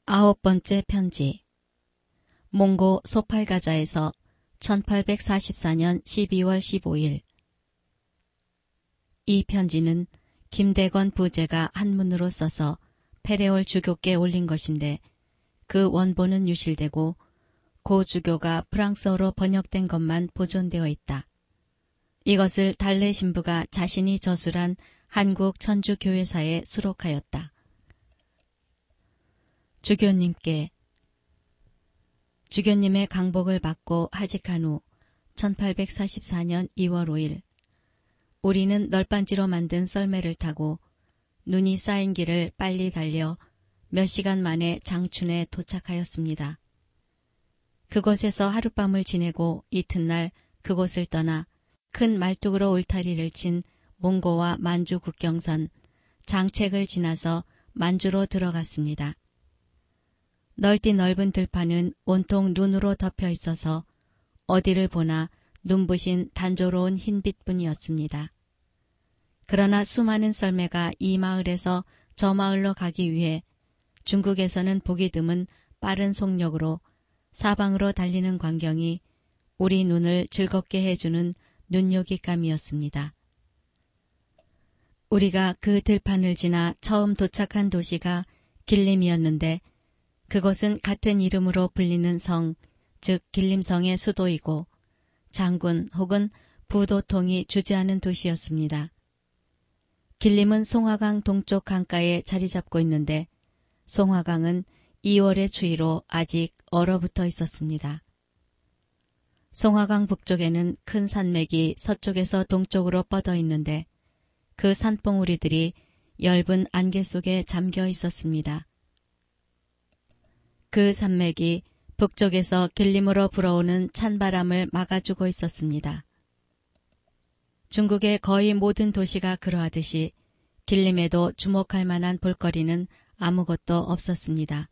9번째 편지. 몽고 소팔가자에서 1844년 12월 15일. 이 편지는 김대건 부제가 한문으로 써서 페레올 주교께 올린 것인데 그 원본은 유실되고 고 주교가 프랑스어로 번역된 것만 보존되어 있다. 이것을 달래 신부가 자신이 저술한 한국 천주교회사에 수록하였다. 주교님께 주교님의 강복을 받고 하직한 후 1844년 2월 5일 우리는 널빤지로 만든 썰매를 타고 눈이 쌓인 길을 빨리 달려 몇 시간 만에 장춘에 도착하였습니다. 그곳에서 하룻밤을 지내고 이튿날 그곳을 떠나 큰 말뚝으로 울타리를 친 몽고와 만주 국경선 장책을 지나서 만주로 들어갔습니다. 넓디 넓은 들판은 온통 눈으로 덮여 있어서 어디를 보나 눈부신 단조로운 흰빛뿐이었습니다. 그러나 수많은 썰매가 이 마을에서 저 마을로 가기 위해 중국에서는 보기 드문 빠른 속력으로 사방으로 달리는 광경이 우리 눈을 즐겁게 해주는 눈요깃감이었습니다. 우리가 그 들판을 지나 처음 도착한 도시가 길림이었는데 그곳은 같은 이름으로 불리는 성, 즉 길림성의 수도이고 장군 혹은 부도통이 주재하는 도시였습니다. 길림은 송화강 동쪽 강가에 자리 잡고 있는데 송화강은 2월의 추위로 아직 얼어붙어 있었습니다. 송화강 북쪽에는 큰 산맥이 서쪽에서 동쪽으로 뻗어 있는데 그 산봉우리들이 엷은 안개 속에 잠겨 있었습니다. 그 산맥이 북쪽에서 길림으로 불어오는 찬바람을 막아주고 있었습니다. 중국의 거의 모든 도시가 그러하듯이 길림에도 주목할 만한 볼거리는 아무것도 없었습니다.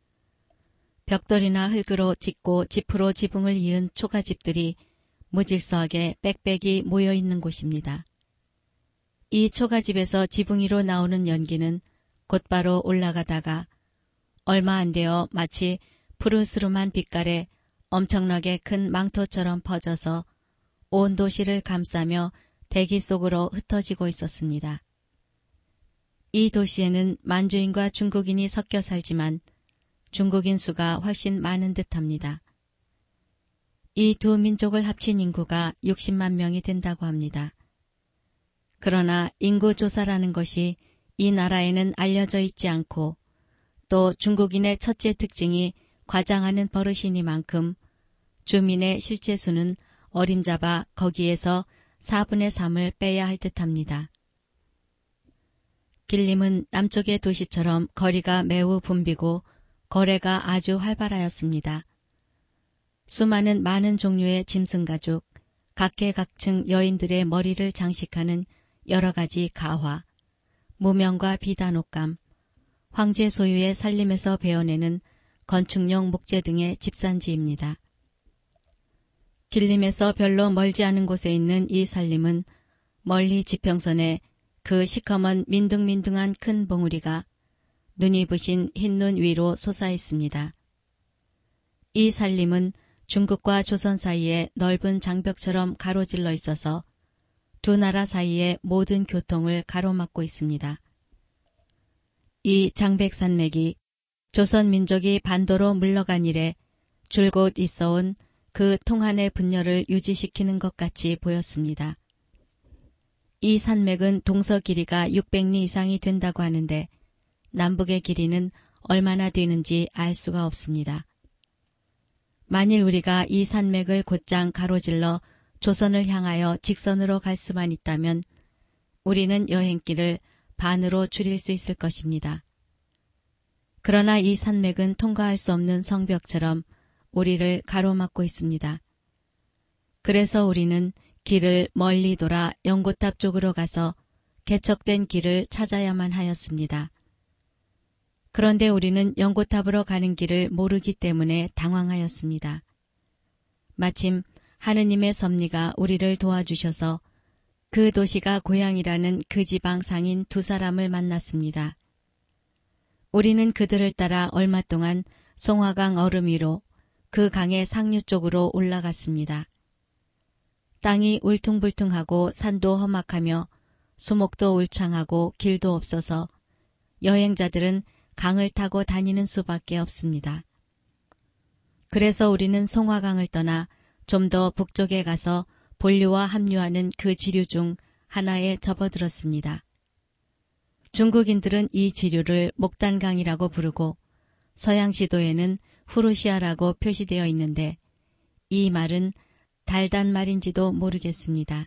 벽돌이나 흙으로 짓고 지프로 지붕을 이은 초가집들이 무질서하게 빽빽이 모여있는 곳입니다. 이 초가집에서 지붕 위로 나오는 연기는 곧바로 올라가다가 얼마 안 되어 마치 푸르스름한 빛깔에 엄청나게 큰 망토처럼 퍼져서 온 도시를 감싸며 대기 속으로 흩어지고 있었습니다. 이 도시에는 만주인과 중국인이 섞여 살지만 중국인 수가 훨씬 많은 듯합니다. 이 두 민족을 합친 인구가 60만 명이 된다고 합니다. 그러나 인구조사라는 것이 이 나라에는 알려져 있지 않고 또 중국인의 첫째 특징이 과장하는 버릇이니만큼 주민의 실제 수는 어림잡아 거기에서 4분의 3을 빼야 할 듯합니다. 길림은 남쪽의 도시처럼 거리가 매우 붐비고 거래가 아주 활발하였습니다. 수많은 많은 종류의 짐승가죽, 각계각층 여인들의 머리를 장식하는 여러 가지 가화, 무명과 비단옷감, 황제 소유의 살림에서 베어내는 건축용 목재 등의 집산지입니다. 길림에서 별로 멀지 않은 곳에 있는 이 살림은 멀리 지평선에 그 시커먼 민둥민둥한 큰 봉우리가 눈이 부신 흰눈 위로 솟아 있습니다. 이 살림은 중국과 조선 사이에 넓은 장벽처럼 가로질러 있어서 두 나라 사이의 모든 교통을 가로막고 있습니다. 이 장백산맥이 조선 민족이 반도로 물러간 이래 줄곧 있어온 그 통한의 분열을 유지시키는 것 같이 보였습니다. 이 산맥은 동서 길이가 600리 이상이 된다고 하는데 남북의 길이는 얼마나 되는지 알 수가 없습니다. 만일 우리가 이 산맥을 곧장 가로질러 조선을 향하여 직선으로 갈 수만 있다면 우리는 여행길을 반으로 줄일 수 있을 것입니다. 그러나 이 산맥은 통과할 수 없는 성벽처럼 우리를 가로막고 있습니다. 그래서 우리는 길을 멀리 돌아 연고탑 쪽으로 가서 개척된 길을 찾아야만 하였습니다. 그런데 우리는 연고탑으로 가는 길을 모르기 때문에 당황하였습니다. 마침 하느님의 섭리가 우리를 도와주셔서 그 도시가 고향이라는 그 지방 상인 두 사람을 만났습니다. 우리는 그들을 따라 얼마 동안 송화강 얼음 위로 그 강의 상류 쪽으로 올라갔습니다. 땅이 울퉁불퉁하고 산도 험악하며 수목도 울창하고 길도 없어서 여행자들은 강을 타고 다니는 수밖에 없습니다. 그래서 우리는 송화강을 떠나 좀 더 북쪽에 가서 본류와 합류하는 그 지류 중 하나에 접어들었습니다. 중국인들은 이 지류를 목단강이라고 부르고 서양 지도에는 후루시아라고 표시되어 있는데 이 말은 달단 말인지도 모르겠습니다.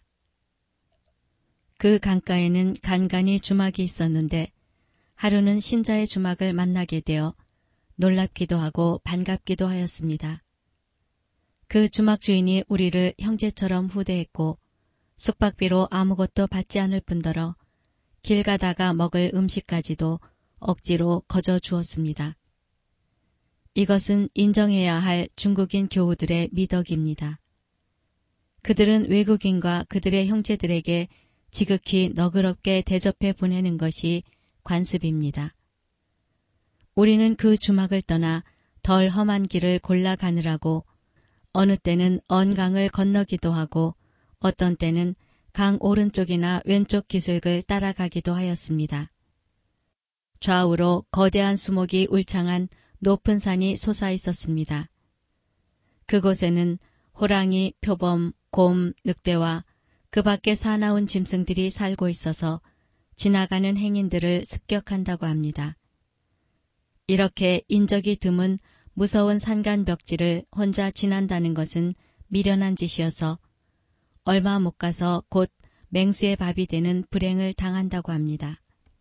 그 강가에는 간간히 주막이 있었는데 하루는 신자의 주막을 만나게 되어 놀랍기도 하고 반갑기도 하였습니다. 그 주막 주인이 우리를 형제처럼 후대했고 숙박비로 아무것도 받지 않을 뿐더러 길 가다가 먹을 음식까지도 억지로 거저 주었습니다. 이것은 인정해야 할 중국인 교우들의 미덕입니다. 그들은 외국인과 그들의 형제들에게 지극히 너그럽게 대접해 보내는 것이 관습입니다. 우리는 그 주막을 떠나 덜 험한 길을 골라 가느라고 어느 때는 언강을 건너기도 하고 어떤 때는 강 오른쪽이나 왼쪽 기슭을 따라가기도 하였습니다. 좌우로 거대한 수목이 울창한 높은 산이 솟아 있었습니다. 그곳에는 호랑이, 표범, 곰, 늑대와 그 밖에 사나운 짐승들이 살고 있어서 지나가는 행인들을 습격한다고 합니다. 이렇게 인적이 드문 무서운 산간 벽지를 혼자 지난다는 것은 미련한 짓이어서 얼마 못 가서 곧 맹수의 밥이 되는 불행을 당한다고 합니다.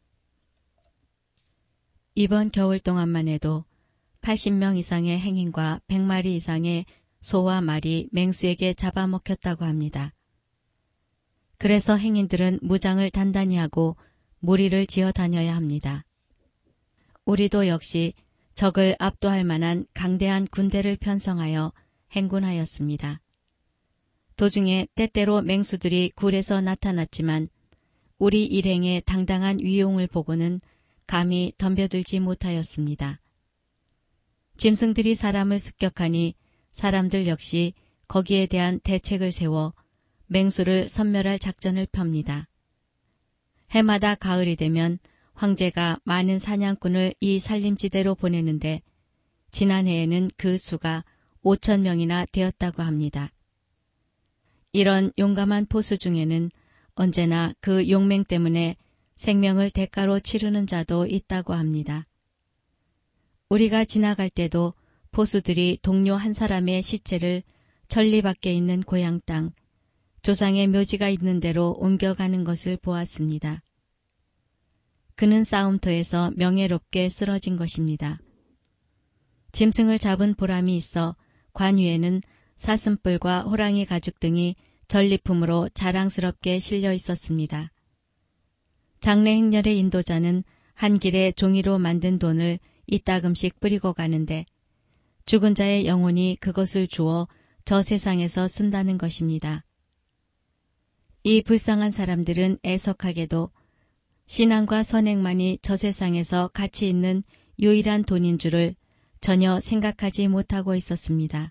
이번 겨울 동안만 해도 80명 이상의 행인과 100마리 이상의 소와 말이 맹수에게 잡아먹혔다고 합니다. 그래서 행인들은 무장을 단단히 하고 무리를 지어 다녀야 합니다. 우리도 역시 적을 압도할 만한 강대한 군대를 편성하여 행군하였습니다. 도중에 때때로 맹수들이 굴에서 나타났지만 우리 일행의 당당한 위용을 보고는 감히 덤벼들지 못하였습니다. 짐승들이 사람을 습격하니 사람들 역시 거기에 대한 대책을 세워 맹수를 섬멸할 작전을 펴니다. 해마다 가을이 되면 황제가 많은 사냥꾼을 이 산림지대로 보내는데 지난해에는 그 수가 5,000명이나 되었다고 합니다. 이런 용감한 포수 중에는 언제나 그 용맹 때문에 생명을 대가로 치르는 자도 있다고 합니다. 우리가 지나갈 때도 포수들이 동료 한 사람의 시체를 천리 밖에 있는 고향 땅, 조상의 묘지가 있는 데로 옮겨가는 것을 보았습니다. 그는 싸움터에서 명예롭게 쓰러진 것입니다. 짐승을 잡은 보람이 있어 관 위에는 사슴뿔과 호랑이 가죽 등이 전리품으로 자랑스럽게 실려 있었습니다. 장례 행렬의 인도자는 한 길에 종이로 만든 돈을 이따금씩 뿌리고 가는데 죽은 자의 영혼이 그것을 주어 저 세상에서 쓴다는 것입니다. 이 불쌍한 사람들은 애석하게도 신앙과 선행만이 저 세상에서 가치 있는 유일한 돈인 줄을 전혀 생각하지 못하고 있었습니다.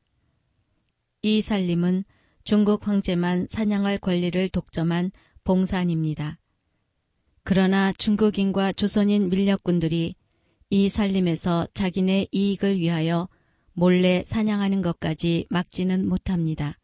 이 살림은 중국 황제만 사냥할 권리를 독점한 봉산입니다. 그러나 중국인과 조선인 밀렵꾼들이 이 살림에서 자기네 이익을 위하여 몰래 사냥하는 것까지 막지는 못합니다.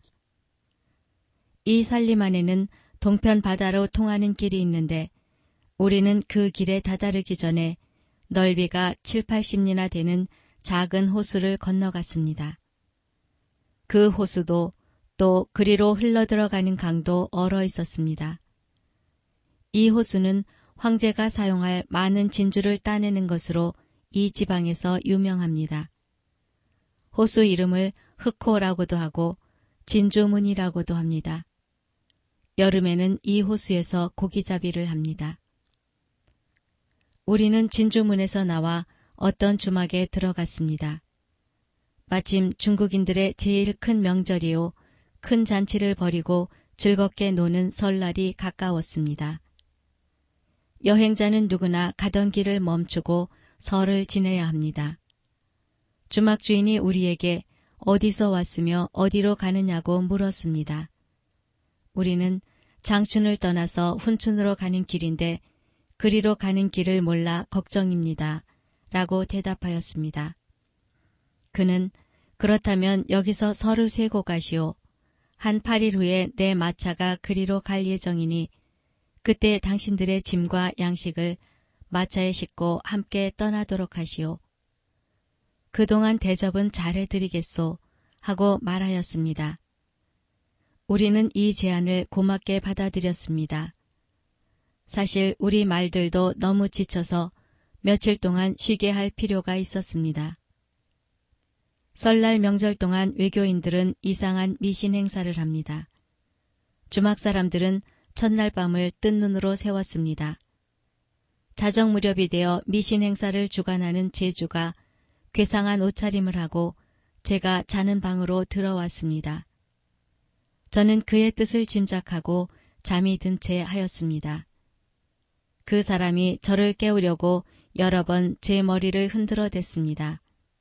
이 살림 안에는 동편 바다로 통하는 길이 있는데 우리는 그 길에 다다르기 전에 넓이가 7, 80리나 되는 작은 호수를 건너갔습니다. 그 호수도 또 그리로 흘러들어가는 강도 얼어 있었습니다. 이 호수는 황제가 사용할 많은 진주를 따내는 것으로 이 지방에서 유명합니다. 호수 이름을 흑호라고도 하고 진주문이라고도 합니다. 여름에는 이 호수에서 고기잡이를 합니다. 우리는 진주문에서 나와 어떤 주막에 들어갔습니다. 마침 중국인들의 제일 큰 명절이요 큰 잔치를 벌이고 즐겁게 노는 설날이 가까웠습니다. 여행자는 누구나 가던 길을 멈추고 설을 지내야 합니다. 주막 주인이 우리에게 어디서 왔으며 어디로 가느냐고 물었습니다. 우리는 장춘을 떠나서 훈춘으로 가는 길인데 그리로 가는 길을 몰라 걱정입니다. 라고 대답하였습니다. 그는 그렇다면 여기서 설을 쇠고 가시오. 한 8일 후에 내 마차가 그리로 갈 예정이니 그때 당신들의 짐과 양식을 마차에 싣고 함께 떠나도록 하시오. 그동안 대접은 잘해드리겠소 하고 말하였습니다. 우리는 이 제안을 고맙게 받아들였습니다. 사실 우리 말들도 너무 지쳐서 며칠 동안 쉬게 할 필요가 있었습니다. 설날 명절 동안 외교인들은 이상한 미신 행사를 합니다. 주막 사람들은 첫날 밤을 뜬 눈으로 세웠습니다. 자정 무렵이 되어 미신 행사를 주관하는 제주가 괴상한 옷차림을 하고 제가 자는 방으로 들어왔습니다. 저는 그의 뜻을 짐작하고 잠이 든 채 하였습니다. 그 사람이 저를 깨우려고 여러 번 제 머리를 흔들어 댔습니다.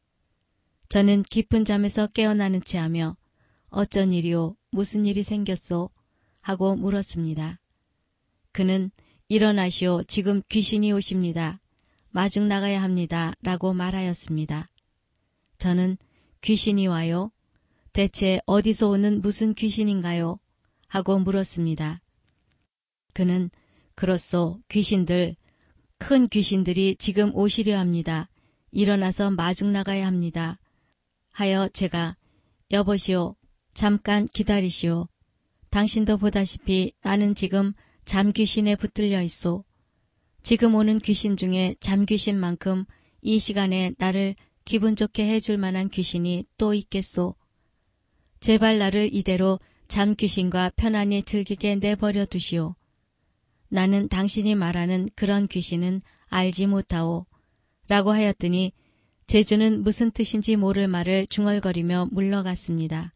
저는 깊은 잠에서 깨어나는 채 하며 어쩐 일이오, 무슨 일이 생겼소? 하고 물었습니다. 그는 일어나시오, 지금 귀신이 오십니다. 마중 나가야 합니다. 라고 말하였습니다. 저는 귀신이 와요? 대체 어디서 오는 무슨 귀신인가요? 하고 물었습니다. 그는 그렇소, 귀신들, 큰 귀신들이 지금 오시려 합니다. 일어나서 마중 나가야 합니다. 하여 제가 여보시오, 잠깐 기다리시오. 당신도 보다시피 나는 지금 잠귀신에 붙들려 있소. 지금 오는 귀신 중에 잠귀신만큼 이 시간에 나를 기분 좋게 해줄 만한 귀신이 또 있겠소. 제발 나를 이대로 잠귀신과 편안히 즐기게 내버려 두시오. 나는 당신이 말하는 그런 귀신은 알지 못하오. 라고 하였더니 제주는 무슨 뜻인지 모를 말을 중얼거리며 물러갔습니다.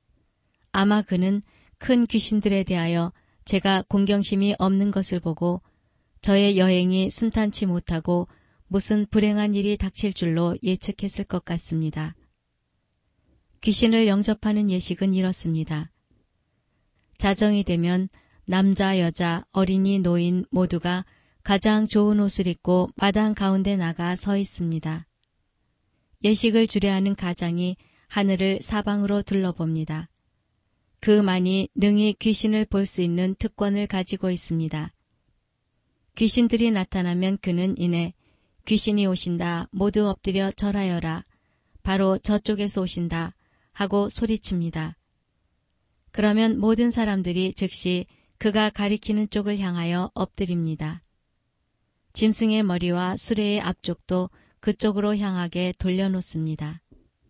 아마 그는 큰 귀신들에 대하여 제가 공경심이 없는 것을 보고 저의 여행이 순탄치 못하고 무슨 불행한 일이 닥칠 줄로 예측했을 것 같습니다. 귀신을 영접하는 예식은 이렇습니다. 자정이 되면 남자, 여자, 어린이, 노인 모두가 가장 좋은 옷을 입고 마당 가운데 나가 서 있습니다. 예식을 주례하는 가장이 하늘을 사방으로 둘러봅니다. 그만이 능히 귀신을 볼 수 있는 특권을 가지고 있습니다. 귀신들이 나타나면 그는 이내 귀신이 오신다, 모두 엎드려 절하여라, 바로 저쪽에서 오신다 하고 소리칩니다. 그러면 모든 사람들이 즉시 그가 가리키는 쪽을 향하여 엎드립니다. 짐승의 머리와 수레의 앞쪽도 그쪽으로 향하게 돌려놓습니다.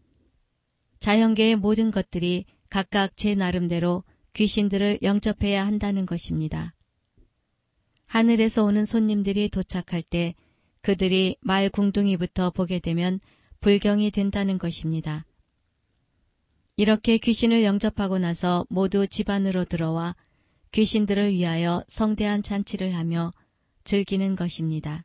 자연계의 모든 것들이 각각 제 나름대로 귀신들을 영접해야 한다는 것입니다. 하늘에서 오는 손님들이 도착할 때 그들이 말 궁둥이부터 보게 되면 불경이 된다는 것입니다. 이렇게 귀신을 영접하고 나서 모두 집 안으로 들어와 귀신들을 위하여 성대한 잔치를 하며 즐기는 것입니다.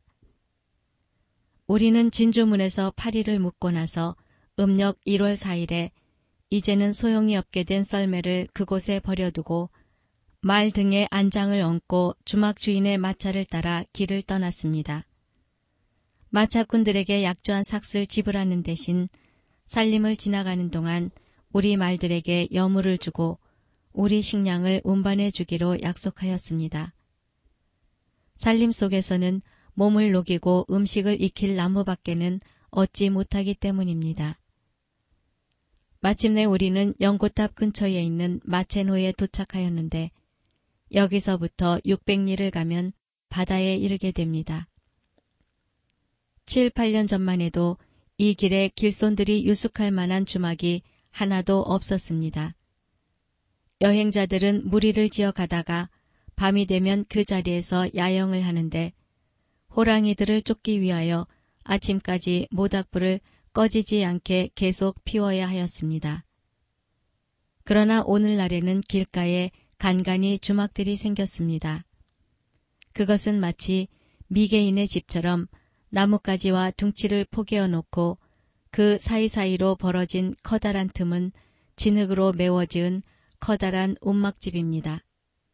우리는 진주문에서 8일을 묵고 나서 음력 1월 4일에 이제는 소용이 없게 된 썰매를 그곳에 버려두고 말 등에 안장을 얹고 주막 주인의 마차를 따라 길을 떠났습니다. 마차꾼들에게 약조한 삭슬 지불하는 대신 살림을 지나가는 동안 우리 말들에게 여물을 주고 우리 식량을 운반해 주기로 약속하였습니다. 살림 속에서는 몸을 녹이고 음식을 익힐 나무밖에는 얻지 못하기 때문입니다. 마침내 우리는 연고탑 근처에 있는 마체노에 도착하였는데 여기서부터 600리를 가면 바다에 이르게 됩니다. 7, 8년 전만 해도 이 길에 길손들이 유숙할 만한 주막이 하나도 없었습니다. 여행자들은 무리를 지어 가다가 밤이 되면 그 자리에서 야영을 하는데 호랑이들을 쫓기 위하여 아침까지 모닥불을 꺼지지 않게 계속 피워야 하였습니다. 그러나 오늘날에는 길가에 간간히 주막들이 생겼습니다. 그것은 마치 미개인의 집처럼 나뭇가지와 둥치를 포개어 놓고 그 사이사이로 벌어진 커다란 틈은 진흙으로 메워지은 커다란 움막집입니다.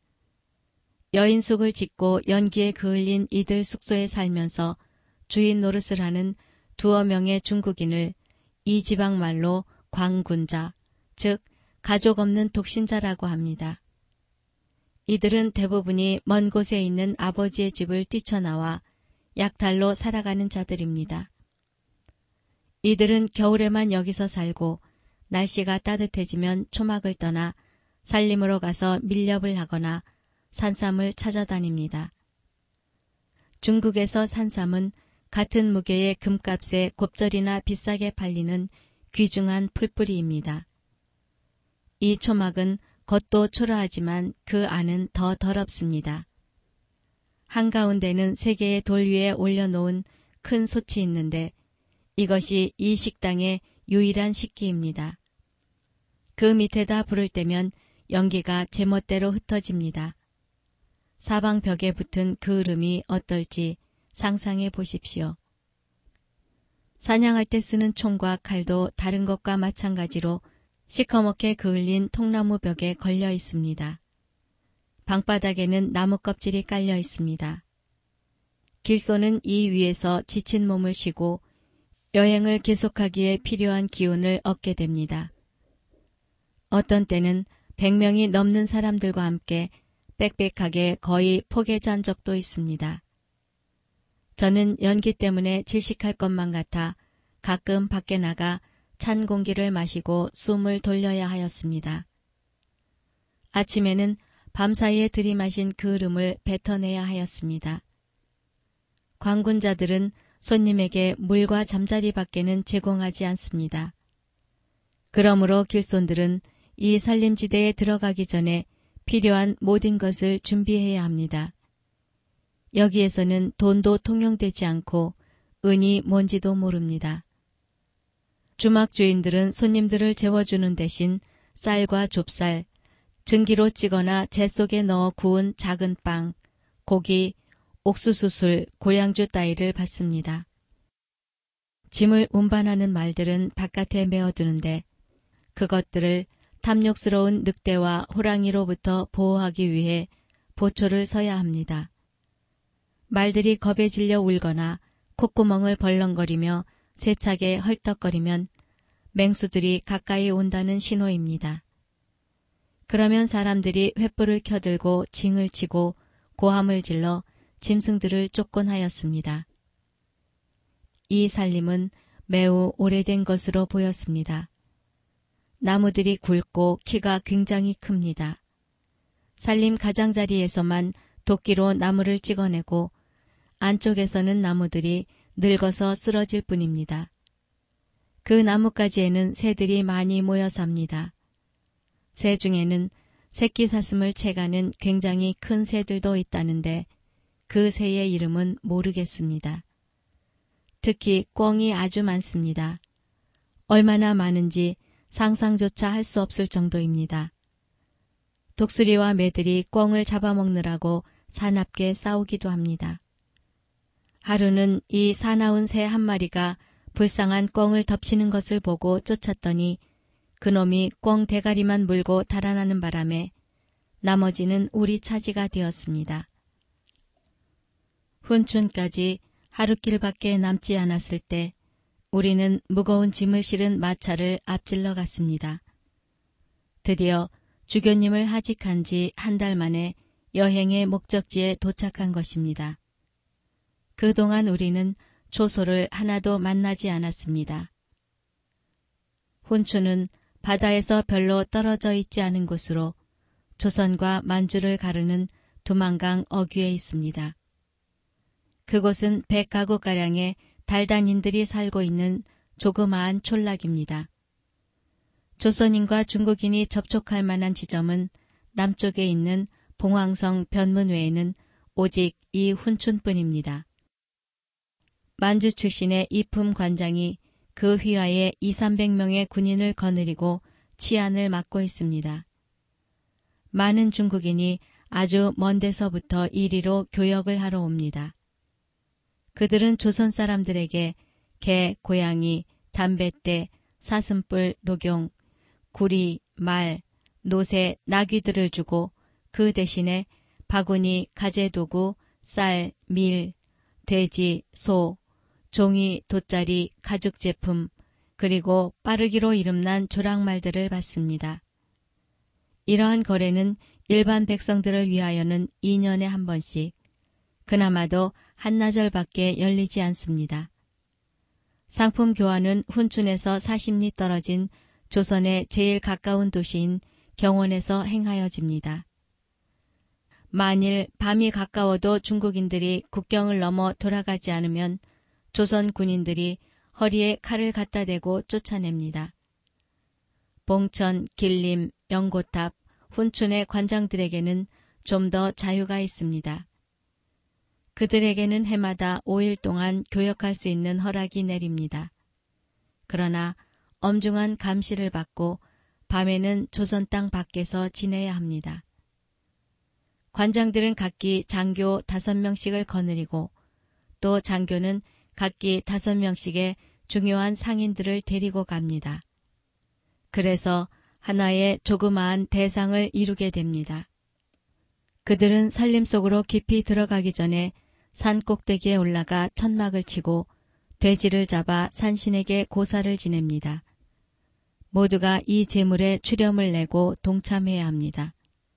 여인숙을 짓고 연기에 그을린 이들 숙소에 살면서 주인 노릇을 하는 두어 명의 중국인을 이 지방 말로 광군자, 즉 가족 없는 독신자라고 합니다. 이들은 대부분이 먼 곳에 있는 아버지의 집을 뛰쳐나와 약탈로 살아가는 자들입니다. 이들은 겨울에만 여기서 살고 날씨가 따뜻해지면 초막을 떠나 산림으로 가서 밀렵을 하거나 산삼을 찾아다닙니다. 중국에서 산삼은 같은 무게의 금값에 곱절이나 비싸게 팔리는 귀중한 풀뿌리입니다. 이 초막은 겉도 초라하지만 그 안은 더 더럽습니다. 한가운데는 세 개의 돌 위에 올려놓은 큰 솥이 있는데 이것이 이 식당의 유일한 식기입니다. 그 밑에다 불을 떼면 연기가 제멋대로 흩어집니다. 사방 벽에 붙은 그 흐름이 어떨지 상상해 보십시오. 사냥할 때 쓰는 총과 칼도 다른 것과 마찬가지로 시커멓게 그을린 통나무 벽에 걸려 있습니다. 방바닥에는 나무 껍질이 깔려 있습니다. 길소는 이 위에서 지친 몸을 쉬고 여행을 계속하기에 필요한 기운을 얻게 됩니다. 어떤 때는 100명이 넘는 사람들과 함께 빽빽하게 거의 폭에 잔 적도 있습니다. 저는 연기 때문에 질식할 것만 같아 가끔 밖에 나가 찬 공기를 마시고 숨을 돌려야 하였습니다. 아침에는 밤사이에 들이마신 그 흐름을 뱉어내야 하였습니다. 광군자들은 손님에게 물과 잠자리밖에는 제공하지 않습니다. 그러므로 길손들은 이 산림지대에 들어가기 전에 필요한 모든 것을 준비해야 합니다. 여기에서는 돈도 통용되지 않고 은이 뭔지도 모릅니다. 주막 주인들은 손님들을 재워주는 대신 쌀과 좁쌀, 증기로 찌거나 재 속에 넣어 구운 작은 빵, 고기, 옥수수술, 고량주 따위를 받습니다. 짐을 운반하는 말들은 바깥에 메어두는데 그것들을 탐욕스러운 늑대와 호랑이로부터 보호하기 위해 보초를 서야 합니다. 말들이 겁에 질려 울거나 콧구멍을 벌렁거리며 세차게 헐떡거리면 맹수들이 가까이 온다는 신호입니다. 그러면 사람들이 횃불을 켜들고 징을 치고 고함을 질러 짐승들을 쫓곤 하였습니다. 이 살림은 매우 오래된 것으로 보였습니다. 나무들이 굵고 키가 굉장히 큽니다. 살림 가장자리에서만 도끼로 나무를 찍어내고 안쪽에서는 나무들이 늙어서 쓰러질 뿐입니다. 그 나뭇가지에는 새들이 많이 모여 삽니다. 새 중에는 새끼 사슴을 채가는 굉장히 큰 새들도 있다는데 그 새의 이름은 모르겠습니다. 특히 꿩이 아주 많습니다. 얼마나 많은지 상상조차 할 수 없을 정도입니다. 독수리와 매들이 꿩을 잡아먹느라고 사납게 싸우기도 합니다. 하루는 이 사나운 새 한 마리가 불쌍한 꿩을 덮치는 것을 보고 쫓았더니 그놈이 꿩 대가리만 물고 달아나는 바람에 나머지는 우리 차지가 되었습니다. 훈춘까지 하루길밖에 남지 않았을 때 우리는 무거운 짐을 실은 마차를 앞질러 갔습니다. 드디어 주교님을 하직한 지 한 달 만에 여행의 목적지에 도착한 것입니다. 그동안 우리는 초소를 하나도 만나지 않았습니다. 훈춘은 바다에서 별로 떨어져 있지 않은 곳으로 조선과 만주를 가르는 두만강 어귀에 있습니다. 그곳은 100가구가량의 달단인들이 살고 있는 조그마한 촌락입니다. 조선인과 중국인이 접촉할 만한 지점은 남쪽에 있는 봉황성 변문 외에는 오직 이 훈춘뿐입니다. 만주 출신의 이품 관장이 그 휘하에 200~300명의 군인을 거느리고 치안을 맡고 있습니다. 많은 중국인이 아주 먼 데서부터 이리로 교역을 하러 옵니다. 그들은 조선 사람들에게 개, 고양이, 담뱃대, 사슴뿔, 녹용, 구리, 말, 노새, 나귀들을 주고 그 대신에 바구니, 가재도구, 쌀, 밀, 돼지, 소, 종이, 돗자리, 가죽제품, 그리고 빠르기로 이름난 조랑말들을 받습니다. 이러한 거래는 일반 백성들을 위하여는 2년에 한 번씩, 그나마도 한나절밖에 열리지 않습니다. 상품 교환은 훈춘에서 40리 떨어진 조선의 제일 가까운 도시인 경원에서 행하여집니다. 만일 밤이 가까워도 중국인들이 국경을 넘어 돌아가지 않으면 조선 군인들이 허리에 칼을 갖다 대고 쫓아냅니다. 봉천, 길림, 영고탑, 훈춘의 관장들에게는 좀 더 자유가 있습니다. 그들에게는 해마다 5일 동안 교역할 수 있는 허락이 내립니다. 그러나 엄중한 감시를 받고 밤에는 조선 땅 밖에서 지내야 합니다. 관장들은 각기 장교 5명씩을 거느리고 또 장교는 각기 5명씩의 중요한 상인들을 데리고 갑니다. 그래서 하나의 조그마한 대상을 이루게 됩니다. 그들은 산림 속으로 깊이 들어가기 전에 산 꼭대기에 올라가 천막을 치고 돼지를 잡아 산신에게 고사를 지냅니다. 모두가 이 제물에 출염을 내고 동참해야 합니다.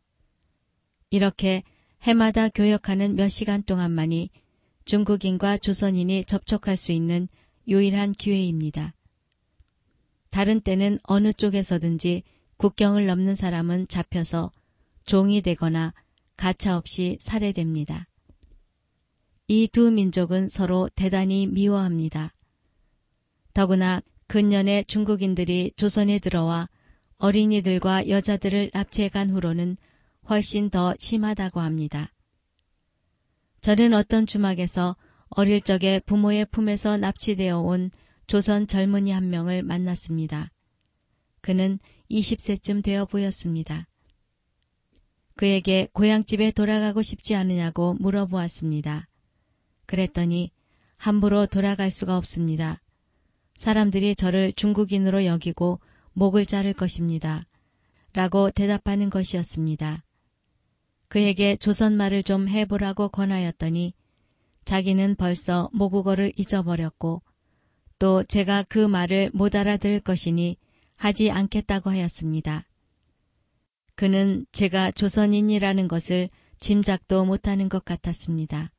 이렇게 해마다 교역하는 몇 시간 동안만이 중국인과 조선인이 접촉할 수 있는 유일한 기회입니다. 다른 때는 어느 쪽에서든지 국경을 넘는 사람은 잡혀서 종이 되거나 가차없이 살해됩니다. 이 두 민족은 서로 대단히 미워합니다. 더구나 근년에 중국인들이 조선에 들어와 어린이들과 여자들을 납치해간 후로는 훨씬 더 심하다고 합니다. 저는 어떤 주막에서 어릴 적에 부모의 품에서 납치되어 온 조선 젊은이 한 명을 만났습니다. 그는 20세쯤 되어 보였습니다. 그에게 고향집에 돌아가고 싶지 않으냐고 물어보았습니다. 그랬더니 함부로 돌아갈 수가 없습니다. 사람들이 저를 중국인으로 여기고 목을 자를 것입니다. 라고 대답하는 것이었습니다. 그에게 조선말을 좀 해보라고 권하였더니 자기는 벌써 모국어를 잊어버렸고 또 제가 그 말을 못 알아들을 것이니 하지 않겠다고 하였습니다. 그는 제가 조선인이라는 것을 짐작도 못하는 것 같았습니다.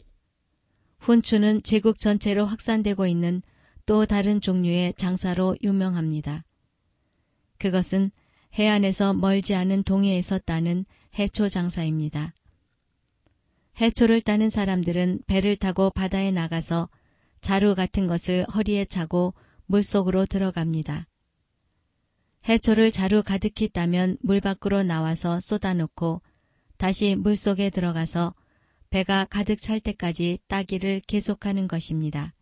훈춘은 제국 전체로 확산되고 있는 또 다른 종류의 장사로 유명합니다. 그것은 해안에서 멀지 않은 동해에서 따는 해초 장사입니다. 해초를 따는 사람들은 배를 타고 바다에 나가서 자루 같은 것을 허리에 차고 물속으로 들어갑니다. 해초를 자루 가득히 따면 물 밖으로 나와서 쏟아놓고 다시 물속에 들어가서 배가 가득 찰 때까지 따기를 계속하는 것입니다.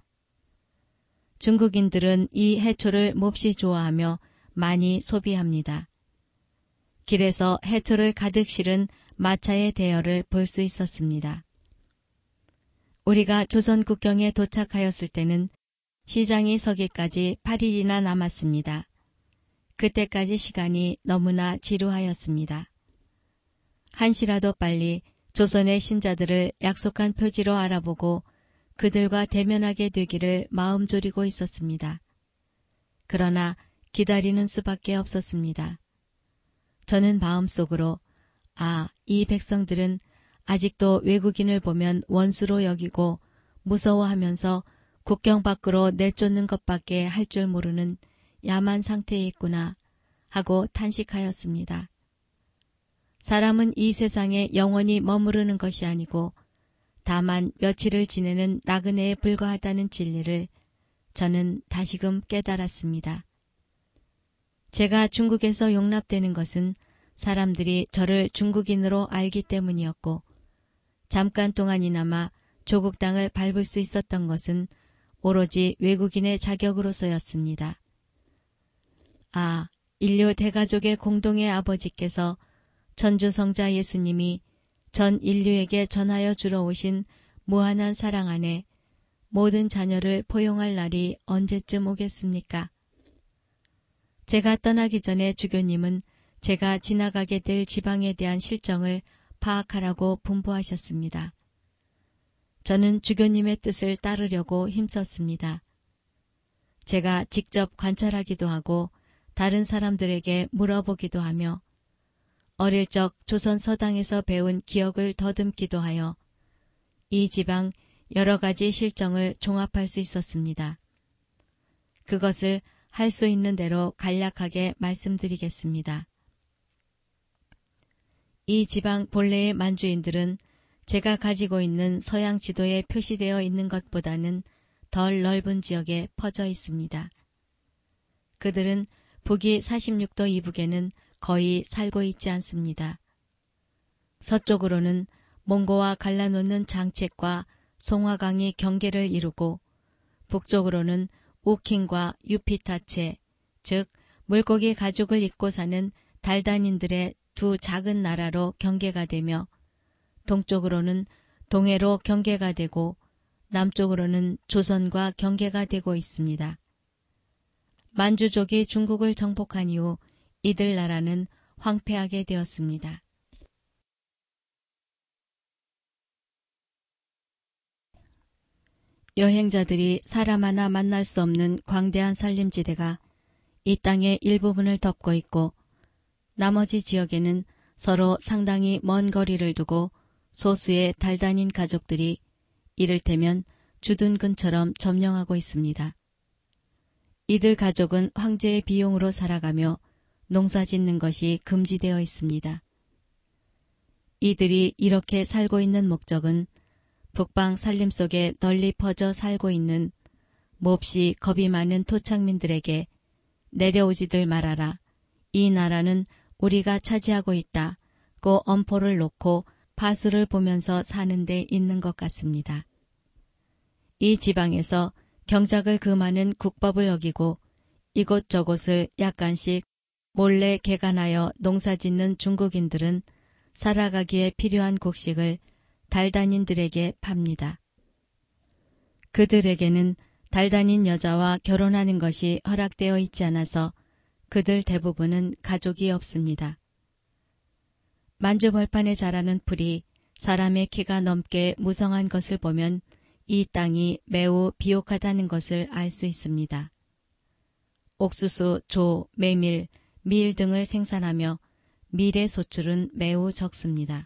중국인들은 이 해초를 몹시 좋아하며 많이 소비합니다. 길에서 해초를 가득 실은 마차의 대열을 볼 수 있었습니다. 우리가 조선 국경에 도착하였을 때는 시장이 서기까지 8일이나 남았습니다. 그때까지 시간이 너무나 지루하였습니다. 한시라도 빨리 조선의 신자들을 약속한 표지로 알아보고 그들과 대면하게 되기를 마음 졸이고 있었습니다. 그러나 기다리는 수밖에 없었습니다. 저는 마음속으로 이 백성들은 아직도 외국인을 보면 원수로 여기고 무서워하면서 국경 밖으로 내쫓는 것밖에 할 줄 모르는 야만 상태에 있구나 하고 탄식하였습니다. 사람은 이 세상에 영원히 머무르는 것이 아니고 다만 며칠을 지내는 나그네에 불과하다는 진리를 저는 다시금 깨달았습니다. 제가 중국에서 용납되는 것은 사람들이 저를 중국인으로 알기 때문이었고 잠깐 동안이나마 조국 땅을 밟을 수 있었던 것은 오로지 외국인의 자격으로서였습니다. 인류 대가족의 공동의 아버지께서 천주성자 예수님이 전 인류에게 전하여 주러 오신 무한한 사랑 안에 모든 자녀를 포용할 날이 언제쯤 오겠습니까? 제가 떠나기 전에 주교님은 제가 지나가게 될 지방에 대한 실정을 파악하라고 분부하셨습니다. 저는 주교님의 뜻을 따르려고 힘썼습니다. 제가 직접 관찰하기도 하고 다른 사람들에게 물어보기도 하며 어릴 적 조선 서당에서 배운 기억을 더듬기도 하여 이 지방 여러 가지 실정을 종합할 수 있었습니다. 그것을 할 수 있는 대로 간략하게 말씀드리겠습니다. 이 지방 본래의 만주인들은 제가 가지고 있는 서양 지도에 표시되어 있는 것보다는 덜 넓은 지역에 퍼져 있습니다. 그들은 북위 46도 이북에는 거의 살고 있지 않습니다. 서쪽으로는 몽고와 갈라놓는 장책과 송화강이 경계를 이루고 북쪽으로는 우킹과 유피타체, 즉 물고기 가죽을 입고 사는 달단인들의 두 작은 나라로 경계가 되며 동쪽으로는 동해로 경계가 되고 남쪽으로는 조선과 경계가 되고 있습니다. 만주족이 중국을 정복한 이후 이들 나라는 황폐하게 되었습니다. 여행자들이 사람 하나 만날 수 없는 광대한 산림지대가 이 땅의 일부분을 덮고 있고 나머지 지역에는 서로 상당히 먼 거리를 두고 소수의 달단인 가족들이 이를테면 주둔군처럼 점령하고 있습니다. 이들 가족은 황제의 비용으로 살아가며 농사 짓는 것이 금지되어 있습니다. 이들이 이렇게 살고 있는 목적은 북방 산림 속에 널리 퍼져 살고 있는 몹시 겁이 많은 토착민들에게 내려오지들 말아라. 이 나라는 우리가 차지하고 있다고 엄포를 놓고 파수를 보면서 사는 데 있는 것 같습니다. 이 지방에서 경작을 금하는 국법을 어기고 이곳저곳을 약간씩 몰래 개간하여 농사짓는 중국인들은 살아가기에 필요한 곡식을 달단인들에게 팝니다. 그들에게는 달단인 여자와 결혼하는 것이 허락되어 있지 않아서 그들 대부분은 가족이 없습니다. 만주벌판에 자라는 풀이 사람의 키가 넘게 무성한 것을 보면 이 땅이 매우 비옥하다는 것을 알 수 있습니다. 옥수수, 조, 메밀, 밀 등을 생산하며 밀의 소출은 매우 적습니다.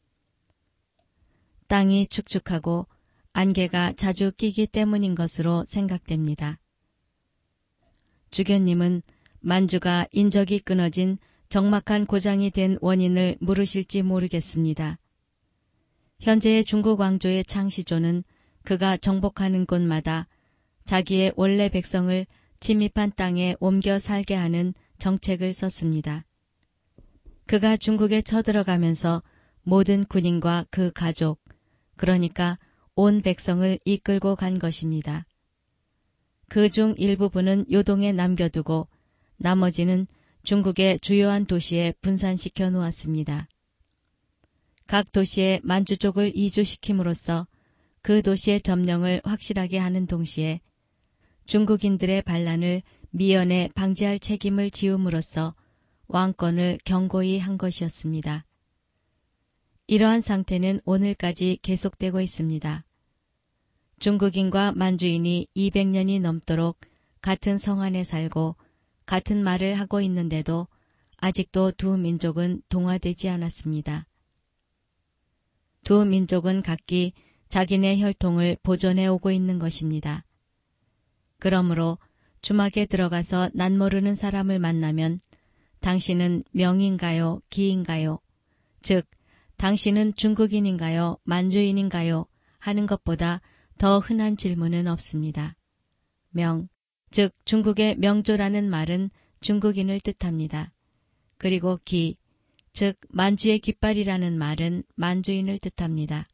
땅이 축축하고 안개가 자주 끼기 때문인 것으로 생각됩니다. 주교님은 만주가 인적이 끊어진 적막한 고장이 된 원인을 물으실지 모르겠습니다. 현재의 중국 왕조의 창시조는 그가 정복하는 곳마다 자기의 원래 백성을 침입한 땅에 옮겨 살게 하는 정책을 썼습니다. 그가 중국에 쳐들어가면서 모든 군인과 그 가족, 그러니까 온 백성을 이끌고 간 것입니다. 그 중 일부분은 요동에 남겨두고 나머지는 중국의 주요한 도시에 분산시켜 놓았습니다. 각 도시에 만주족을 이주시킴으로써 그 도시의 점령을 확실하게 하는 동시에 중국인들의 반란을 미연에 방지할 책임을 지음으로써 왕권을 견고히 한 것이었습니다. 이러한 상태는 오늘까지 계속되고 있습니다. 중국인과 만주인이 200년이 넘도록 같은 성 안에 살고 같은 말을 하고 있는데도 아직도 두 민족은 동화되지 않았습니다. 두 민족은 각기 자기네 혈통을 보존해 오고 있는 것입니다. 그러므로 주막에 들어가서 낯모르는 사람을 만나면 당신은 명인가요, 기인가요? 즉, 당신은 중국인인가요, 만주인인가요? 하는 것보다 더 흔한 질문은 없습니다. 명, 즉 중국의 명조라는 말은 중국인을 뜻합니다. 그리고 기, 즉 만주의 깃발이라는 말은 만주인을 뜻합니다.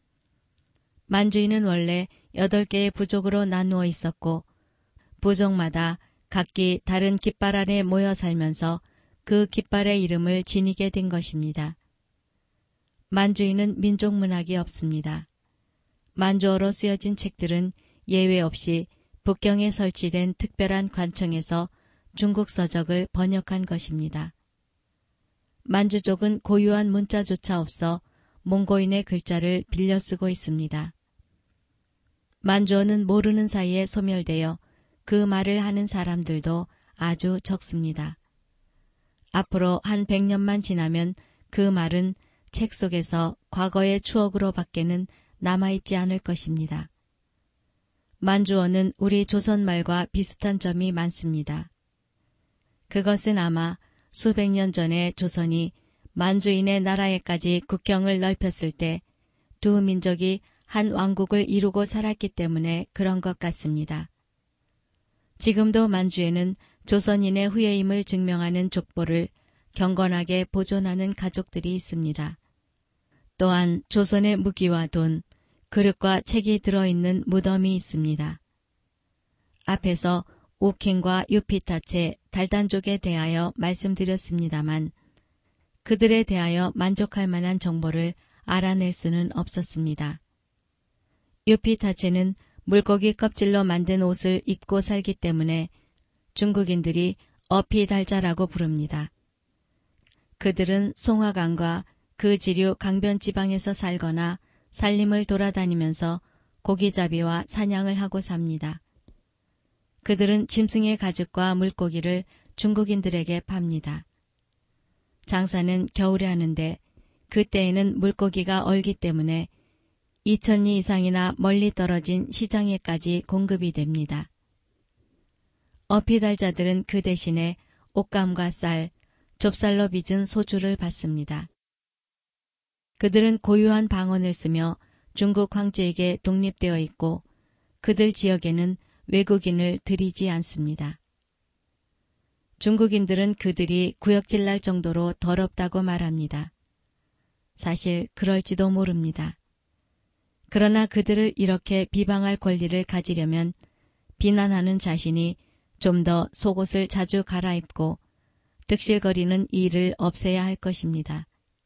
만주인은 원래 8개의 부족으로 나누어 있었고 부족마다 각기 다른 깃발 아래 모여 살면서 그 깃발의 이름을 지니게 된 것입니다. 만주인은 민족 문학이 없습니다. 만주어로 쓰여진 책들은 예외 없이 북경에 설치된 특별한 관청에서 중국 서적을 번역한 것입니다. 만주족은 고유한 문자조차 없어 몽고인의 글자를 빌려 쓰고 있습니다. 만주어는 모르는 사이에 소멸되어 그 말을 하는 사람들도 아주 적습니다. 앞으로 한 100년만 지나면 그 말은 책 속에서 과거의 추억으로 밖에는 남아있지 않을 것입니다. 만주어는 우리 조선말과 비슷한 점이 많습니다. 그것은 아마 수백 년 전에 조선이 만주인의 나라에까지 국경을 넓혔을 때 두 민족이 한 왕국을 이루고 살았기 때문에 그런 것 같습니다. 지금도 만주에는 조선인의 후예임을 증명하는 족보를 경건하게 보존하는 가족들이 있습니다. 또한 조선의 무기와 돈, 그릇과 책이 들어있는 무덤이 있습니다. 앞에서 오킹과 유피타체, 달단족에 대하여 말씀드렸습니다만 그들에 대하여 만족할 만한 정보를 알아낼 수는 없었습니다. 유피타체는 물고기 껍질로 만든 옷을 입고 살기 때문에 중국인들이 어피달자라고 부릅니다. 그들은 송화강과 그 지류 강변 지방에서 살거나 산림을 돌아다니면서 고기잡이와 사냥을 하고 삽니다. 그들은 짐승의 가죽과 물고기를 중국인들에게 팝니다. 장사는 겨울에 하는데 그때에는 물고기가 얼기 때문에 2000리 이상이나 멀리 떨어진 시장에까지 공급이 됩니다. 어피달자들은 그 대신에 옷감과 쌀, 좁쌀로 빚은 소주를 받습니다. 그들은 고유한 방언을 쓰며 중국 황제에게 독립되어 있고 그들 지역에는 외국인을 들이지 않습니다. 중국인들은 그들이 구역질 날 정도로 더럽다고 말합니다. 사실 그럴지도 모릅니다. 그러나 그들을 이렇게 비방할 권리를 가지려면 비난하는 자신이 좀 더 속옷을 자주 갈아입고 득실거리는 일을 없애야 할 것입니다.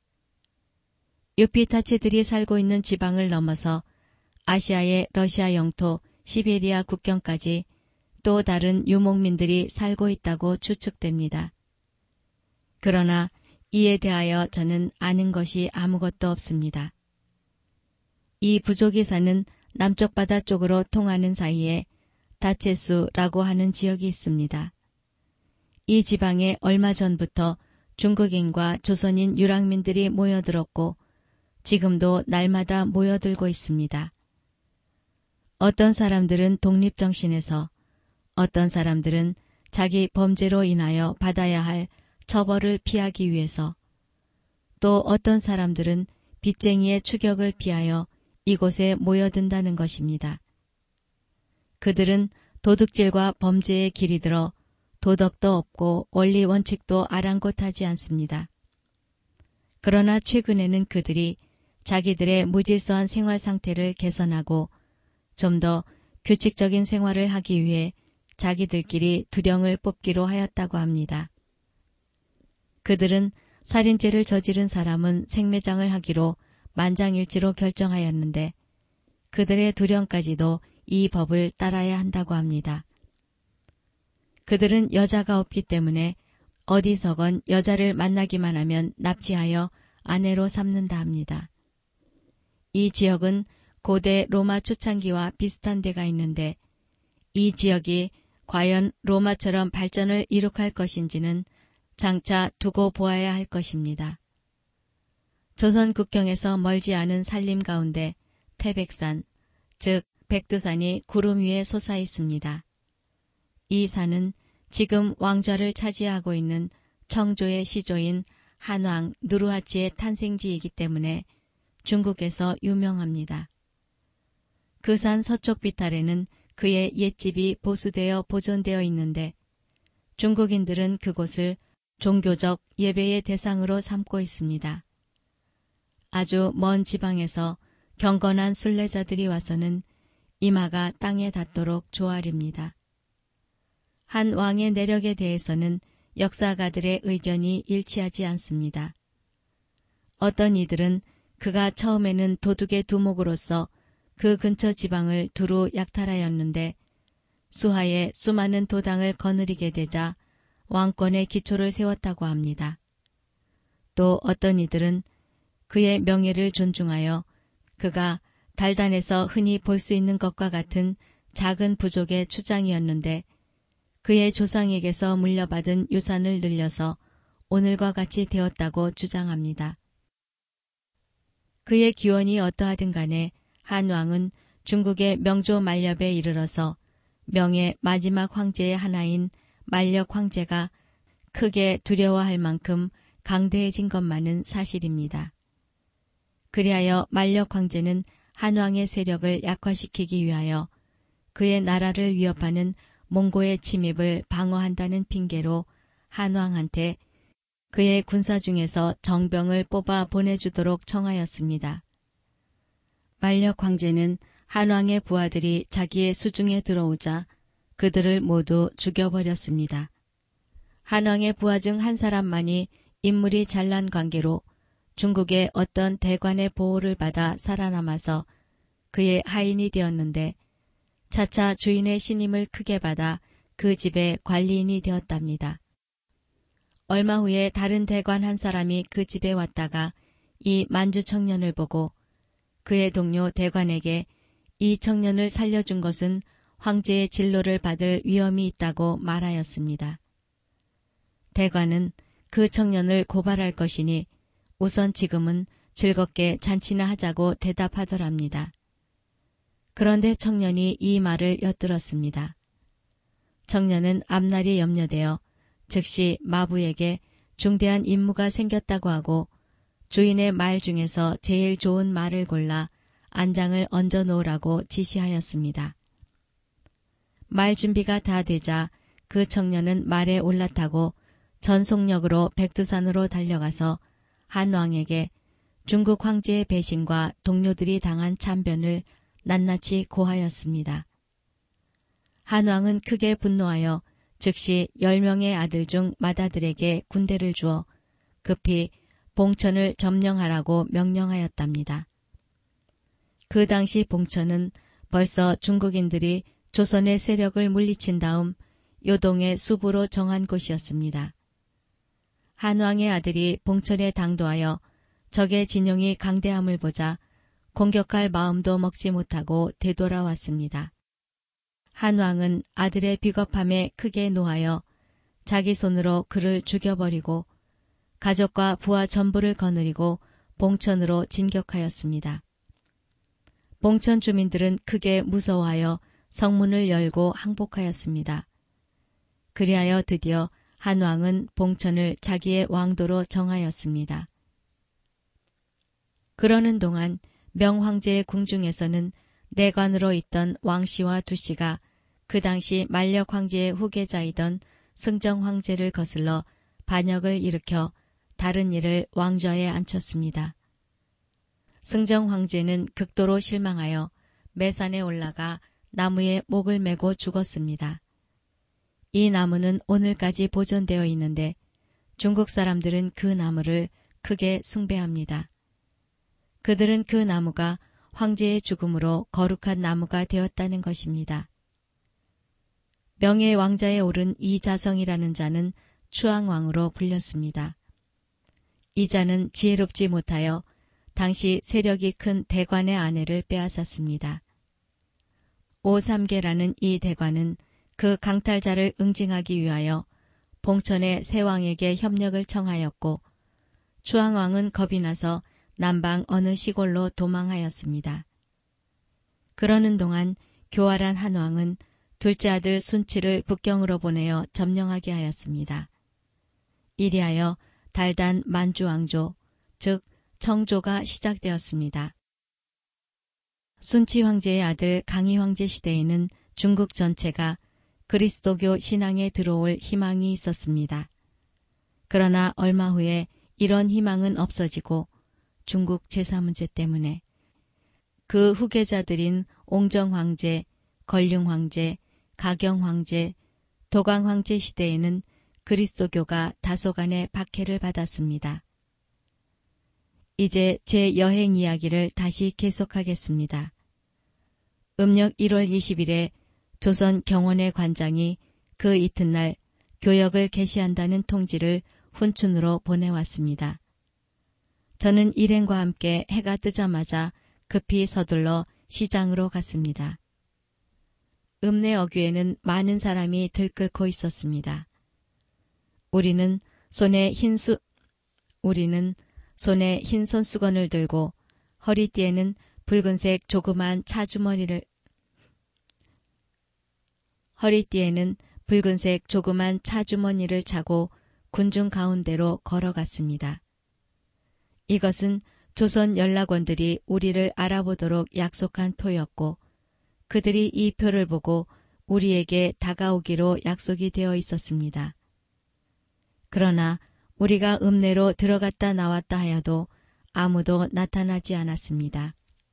유피타체들이 살고 있는 지방을 넘어서 아시아의 러시아 영토 시베리아 국경까지 또 다른 유목민들이 살고 있다고 추측됩니다. 그러나 이에 대하여 저는 아는 것이 아무것도 없습니다. 이 부족이 사는 남쪽 바다 쪽으로 통하는 사이에 다체수라고 하는 지역이 있습니다. 이 지방에 얼마 전부터 중국인과 조선인 유랑민들이 모여들었고 지금도 날마다 모여들고 있습니다. 어떤 사람들은 독립정신에서, 어떤 사람들은 자기 범죄로 인하여 받아야 할 처벌을 피하기 위해서, 또 어떤 사람들은 빚쟁이의 추격을 피하여 이곳에 모여든다는 것입니다. 그들은 도둑질과 범죄에 길이 들어 도덕도 없고 원리 원칙도 아랑곳하지 않습니다. 그러나 최근에는 그들이 자기들의 무질서한 생활 상태를 개선하고 좀 더 규칙적인 생활을 하기 위해 자기들끼리 두령을 뽑기로 하였다고 합니다. 그들은 살인죄를 저지른 사람은 생매장을 하기로 만장일치로 결정하였는데 그들의 두령까지도 이 법을 따라야 한다고 합니다. 그들은 여자가 없기 때문에 어디서건 여자를 만나기만 하면 납치하여 아내로 삼는다 합니다. 이 지역은 고대 로마 초창기와 비슷한 데가 있는데 이 지역이 과연 로마처럼 발전을 이룩할 것인지는 장차 두고 보아야 할 것입니다. 조선 국경에서 멀지 않은 산림 가운데 태백산, 즉 백두산이 구름 위에 솟아 있습니다. 이 산은 지금 왕좌를 차지하고 있는 청조의 시조인 한왕 누르하치의 탄생지이기 때문에 중국에서 유명합니다. 그 산 서쪽 비탈에는 그의 옛집이 보수되어 보존되어 있는데 중국인들은 그곳을 종교적 예배의 대상으로 삼고 있습니다. 아주 먼 지방에서 경건한 순례자들이 와서는 이마가 땅에 닿도록 조아립니다. 한 왕의 내력에 대해서는 역사가들의 의견이 일치하지 않습니다. 어떤 이들은 그가 처음에는 도둑의 두목으로서 그 근처 지방을 두루 약탈하였는데 수하에 수많은 도당을 거느리게 되자 왕권의 기초를 세웠다고 합니다. 또 어떤 이들은 그의 명예를 존중하여 그가 달단에서 흔히 볼 수 있는 것과 같은 작은 부족의 추장이었는데 그의 조상에게서 물려받은 유산을 늘려서 오늘과 같이 되었다고 주장합니다. 그의 기원이 어떠하든 간에 한 왕은 중국의 명조 만렵에 이르러서 명의 마지막 황제의 하나인 만력 황제가 크게 두려워할 만큼 강대해진 것만은 사실입니다. 그리하여 만력 황제는 한 왕의 세력을 약화시키기 위하여 그의 나라를 위협하는 몽고의 침입을 방어한다는 핑계로 한 왕한테 그의 군사 중에서 정병을 뽑아 보내주도록 청하였습니다. 만력 황제는 한 왕의 부하들이 자기의 수중에 들어오자 그들을 모두 죽여버렸습니다. 한 왕의 부하 중 한 사람만이 인물이 잘난 관계로 중국의 어떤 대관의 보호를 받아 살아남아서 그의 하인이 되었는데 차차 주인의 신임을 크게 받아 그 집의 관리인이 되었답니다. 얼마 후에 다른 대관 한 사람이 그 집에 왔다가 이 만주 청년을 보고 그의 동료 대관에게 이 청년을 살려준 것은 황제의 진로를 받을 위험이 있다고 말하였습니다. 대관은 그 청년을 고발할 것이니 우선 지금은 즐겁게 잔치나 하자고 대답하더랍니다. 그런데 청년이 이 말을 엿들었습니다. 청년은 앞날이 염려되어 즉시 마부에게 중대한 임무가 생겼다고 하고 주인의 말 중에서 제일 좋은 말을 골라 안장을 얹어 놓으라고 지시하였습니다. 말 준비가 다 되자 그 청년은 말에 올라타고 전속력으로 백두산으로 달려가서 한 왕에게 중국 황제의 배신과 동료들이 당한 참변을 낱낱이 고하였습니다. 한 왕은 크게 분노하여 즉시 10명의 아들 중 맏아들에게 군대를 주어 급히 봉천을 점령하라고 명령하였답니다. 그 당시 봉천은 벌써 중국인들이 조선의 세력을 물리친 다음 요동의 수부로 정한 곳이었습니다. 한 왕의 아들이 봉천에 당도하여 적의 진용이 강대함을 보자 공격할 마음도 먹지 못하고 되돌아왔습니다. 한 왕은 아들의 비겁함에 크게 노하여 자기 손으로 그를 죽여버리고 가족과 부하 전부를 거느리고 봉천으로 진격하였습니다. 봉천 주민들은 크게 무서워하여 성문을 열고 항복하였습니다. 그리하여 드디어 한 왕은 봉천을 자기의 왕도로 정하였습니다. 그러는 동안 명황제의 궁중에서는 내관으로 있던 왕씨와 두씨가 그 당시 만력 황제의 후계자이던 승정 황제를 거슬러 반역을 일으켜 다른 이를 왕좌에 앉혔습니다. 승정 황제는 극도로 실망하여 매산에 올라가 나무에 목을 메고 죽었습니다. 이 나무는 오늘까지 보존되어 있는데 중국 사람들은 그 나무를 크게 숭배합니다. 그들은 그 나무가 황제의 죽음으로 거룩한 나무가 되었다는 것입니다. 명예 왕자에 오른 이자성이라는 자는 추앙왕으로 불렸습니다. 이 자는 지혜롭지 못하여 당시 세력이 큰 대관의 아내를 빼앗았습니다. 오삼계라는 이 대관은 그 강탈자를 응징하기 위하여 봉천의 세왕에게 협력을 청하였고 추앙왕은 겁이 나서 남방 어느 시골로 도망하였습니다. 그러는 동안 교활한 한 왕은 둘째 아들 순치를 북경으로 보내어 점령하게 하였습니다. 이리하여 달단 만주왕조, 즉 청조가 시작되었습니다. 순치 황제의 아들 강희 황제 시대에는 중국 전체가 그리스도교 신앙에 들어올 희망이 있었습니다. 그러나 얼마 후에 이런 희망은 없어지고 중국 제사 문제 때문에 그 후계자들인 옹정 황제, 걸륭 황제, 가경 황제, 도강 황제 시대에는 그리스도교가 다소간의 박해를 받았습니다. 이제 제 여행 이야기를 다시 계속하겠습니다. 음력 1월 20일에 조선 경원의 관장이 그 이튿날 교역을 개시한다는 통지를 훈춘으로 보내왔습니다. 저는 일행과 함께 해가 뜨자마자 급히 서둘러 시장으로 갔습니다. 읍내 어귀에는 많은 사람이 들끓고 있었습니다. 우리는 손에 흰 손수건을 들고 허리띠에는 붉은색 조그만 차주머니를 차고 군중 가운데로 걸어갔습니다. 이것은 조선 연락원들이 우리를 알아보도록 약속한 표였고 그들이 이 표를 보고 우리에게 다가오기로 약속이 되어 있었습니다. 그러나 우리가 읍내로 들어갔다 나왔다 하여도 아무도 나타나지 않았습니다.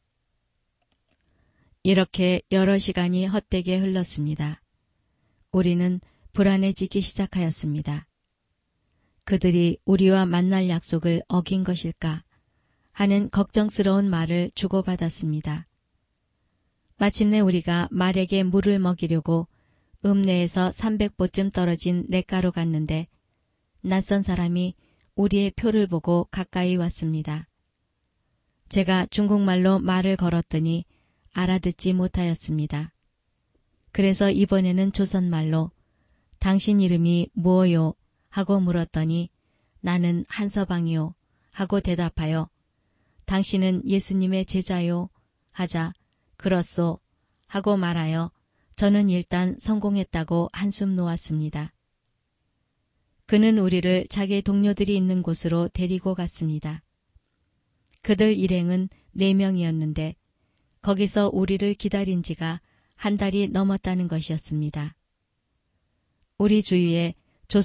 이렇게 여러 시간이 헛되게 흘렀습니다. 우리는 불안해지기 시작하였습니다. 그들이 우리와 만날 약속을 어긴 것일까 하는 걱정스러운 말을 주고받았습니다. 마침내 우리가 말에게 물을 먹이려고 읍내에서 300보쯤 떨어진 냇가로 갔는데 낯선 사람이 우리의 표를 보고 가까이 왔습니다. 제가 중국말로 말을 걸었더니 알아듣지 못하였습니다. 그래서 이번에는 조선말로 당신 이름이 뭐요? 하고 물었더니 나는 한서방이요 하고 대답하여 당신은 예수님의 제자요 하자 그렇소 하고 말하여 저는 일단 성공했다고 한숨 놓았습니다. 그는 우리를 자기 동료들이 있는 곳으로 데리고 갔습니다. 그들 일행은 4명이었는데 거기서 우리를 기다린 지가 한 달이 넘었다는 것이었습니다. 우리 주위에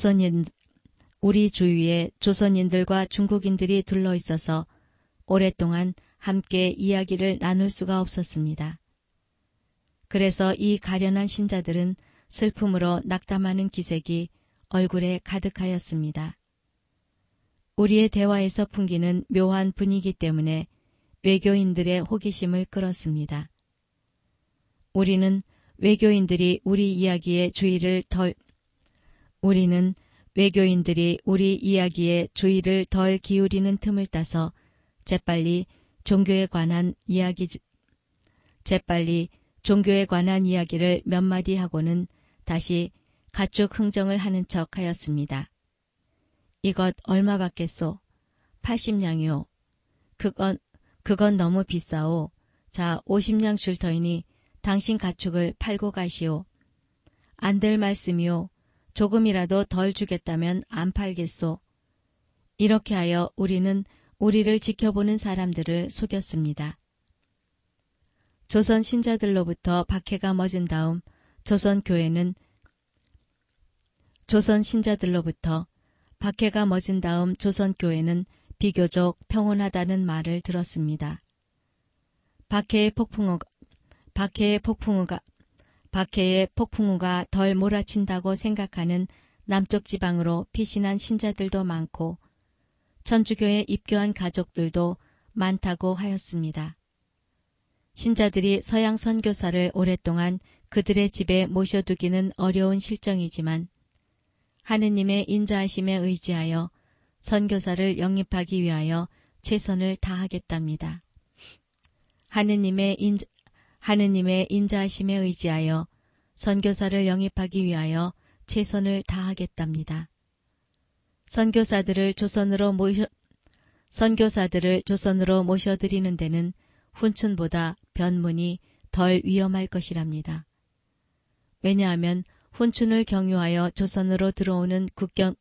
조선인들과 중국인들이 둘러 있어서 오랫동안 함께 이야기를 나눌 수가 없었습니다. 그래서 이 가련한 신자들은 슬픔으로 낙담하는 기색이 얼굴에 가득하였습니다. 우리의 대화에서 풍기는 묘한 분위기 때문에 외교인들의 호기심을 끌었습니다. 우리는 외교인들이 우리 이야기에 주의를 덜 기울이는 틈을 따서 재빨리 종교에 관한 이야기를 몇 마디 하고는 다시 가축 흥정을 하는 척 하였습니다. 이것 얼마 받겠소? 80냥이요. 그건 너무 비싸오. 자, 50냥 줄 터이니 당신 가축을 팔고 가시오. 안 될 말씀이오. 조금이라도 덜 주겠다면 안 팔겠소. 이렇게 하여 우리는 우리를 지켜보는 사람들을 속였습니다. 조선 신자들로부터 박해가 멎은 다음 조선 교회는 비교적 평온하다는 말을 들었습니다. 박해의 폭풍우가 덜 몰아친다고 생각하는 남쪽 지방으로 피신한 신자들도 많고 천주교에 입교한 가족들도 많다고 하였습니다. 신자들이 서양 선교사를 오랫동안 그들의 집에 모셔두기는 어려운 실정이지만 하느님의 인자하심에 의지하여 선교사를 영입하기 위하여 최선을 다하겠답니다. 하느님의 인자하심에 의지하여 선교사를 영입하기 위하여 최선을 다하겠답니다. 선교사들을 조선으로 모셔드리는 데는 훈춘보다 변문이 덜 위험할 것이랍니다. 왜냐하면 훈춘을 경유하여 조선으로 들어오는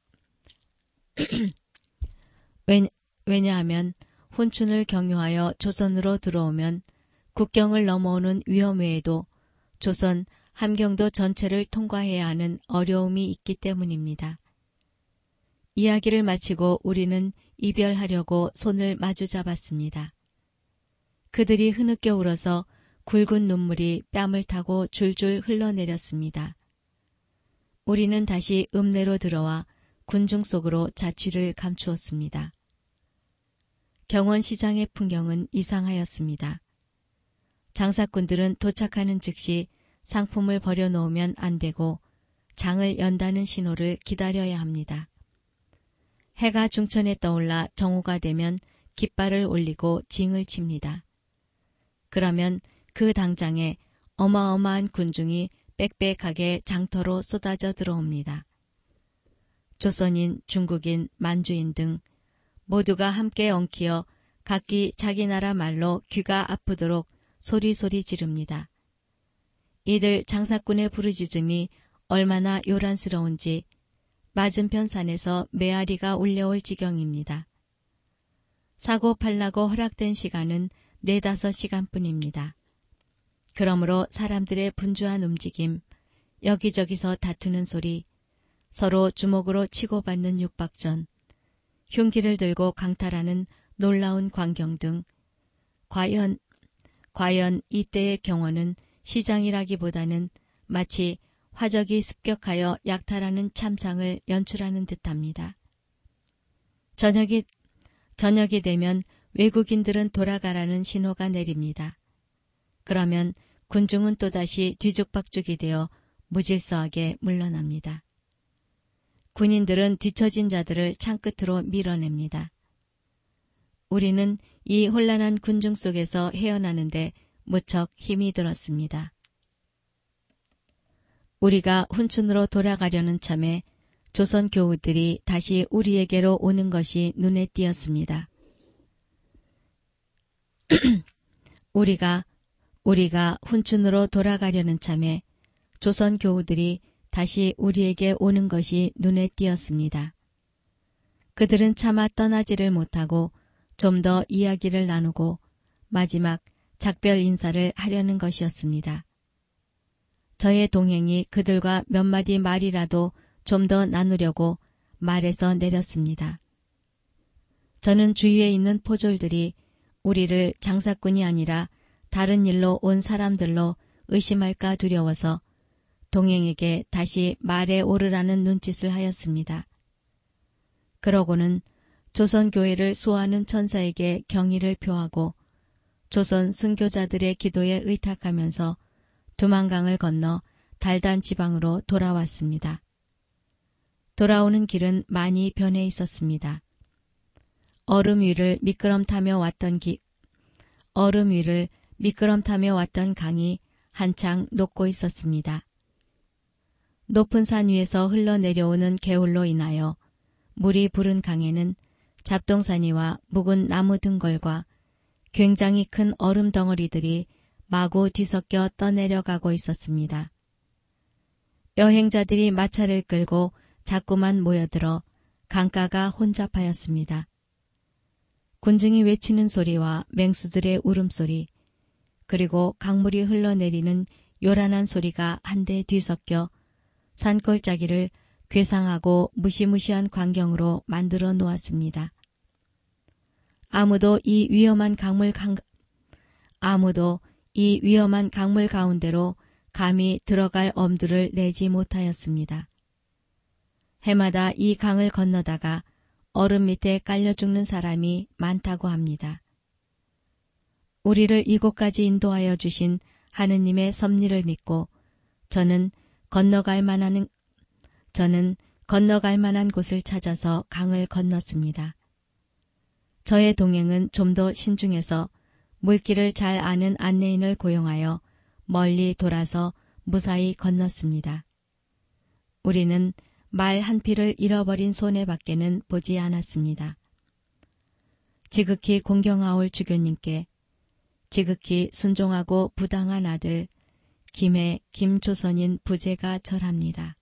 들어오면 국경을 넘어오는 위험 외에도 조선 함경도 전체를 통과해야 하는 어려움이 있기 때문입니다. 이야기를 마치고 우리는 이별하려고 손을 마주 잡았습니다. 그들이 흐느껴 울어서 굵은 눈물이 뺨을 타고 줄줄 흘러내렸습니다. 우리는 다시 읍내로 들어와 군중 속으로 자취를 감추었습니다. 경원시장의 풍경은 이상하였습니다. 장사꾼들은 도착하는 즉시 상품을 버려놓으면 안 되고 장을 연다는 신호를 기다려야 합니다. 해가 중천에 떠올라 정오가 되면 깃발을 올리고 징을 칩니다. 그러면 그 당장에 어마어마한 군중이 빽빽하게 장터로 쏟아져 들어옵니다. 조선인, 중국인, 만주인 등 모두가 함께 엉키어 각기 자기 나라 말로 귀가 아프도록 소리소리 지릅니다. 이들 장사꾼의 부르짖음이 얼마나 요란스러운지 맞은편 산에서 메아리가 울려올 지경입니다. 사고 팔라고 허락된 시간은 4-5시간뿐입니다. 그러므로 사람들의 분주한 움직임, 여기저기서 다투는 소리, 서로 주먹으로 치고받는 육박전, 흉기를 들고 강탈하는 놀라운 광경 등 과연 이때의 경원은 시장이라기보다는 마치 화적이 습격하여 약탈하는 참상을 연출하는 듯합니다. 저녁이 되면 외국인들은 돌아가라는 신호가 내립니다. 그러면 군중은 또다시 뒤죽박죽이 되어 무질서하게 물러납니다. 군인들은 뒤처진 자들을 창끝으로 밀어냅니다. 우리는 이 혼란한 군중 속에서 헤어나는데 무척 힘이 들었습니다. 우리가 훈춘으로 돌아가려는 참에 조선 교우들이 다시 우리에게로 오는 것이 눈에 띄었습니다. 우리가 훈춘으로 돌아가려는 참에 조선 교우들이 다시 우리에게 오는 것이 눈에 띄었습니다. 그들은 차마 떠나지를 못하고 좀 더 이야기를 나누고 마지막 작별 인사를 하려는 것이었습니다. 저의 동행이 그들과 몇 마디 말이라도 좀 더 나누려고 말에서 내렸습니다. 저는 주위에 있는 포졸들이 우리를 장사꾼이 아니라 다른 일로 온 사람들로 의심할까 두려워서 동행에게 다시 말에 오르라는 눈짓을 하였습니다. 그러고는 조선교회를 수호하는 천사에게 경의를 표하고 조선 순교자들의 기도에 의탁하면서 두만강을 건너 달단 지방으로 돌아왔습니다. 돌아오는 길은 많이 변해 있었습니다. 얼음 위를 미끄럼 타며 왔던 강이 한창 녹고 있었습니다. 높은 산 위에서 흘러내려오는 개울로 인하여 물이 부른 강에는 잡동사니와 묵은 나무 등걸과 굉장히 큰 얼음 덩어리들이 마구 뒤섞여 떠내려가고 있었습니다. 여행자들이 마차를 끌고 자꾸만 모여들어 강가가 혼잡하였습니다. 군중이 외치는 소리와 맹수들의 울음소리, 그리고 강물이 흘러내리는 요란한 소리가 한데 뒤섞여 산골짜기를 괴상하고 무시무시한 광경으로 만들어 놓았습니다. 아무도 이 위험한 강물 가운데로 감히 들어갈 엄두를 내지 못하였습니다. 해마다 이 강을 건너다가 얼음 밑에 깔려 죽는 사람이 많다고 합니다. 우리를 이곳까지 인도하여 주신 하느님의 섭리를 믿고 저는 건너갈 만한 곳을 찾아서 강을 건넜습니다. 저의 동행은 좀 더 신중해서 물길을 잘 아는 안내인을 고용하여 멀리 돌아서 무사히 건넜습니다. 우리는 말 한 피를 잃어버린 손해밖에는 보지 않았습니다. 지극히 공경하올 주교님께 지극히 순종하고 부당한 아들 김조선인 부제가 절합니다.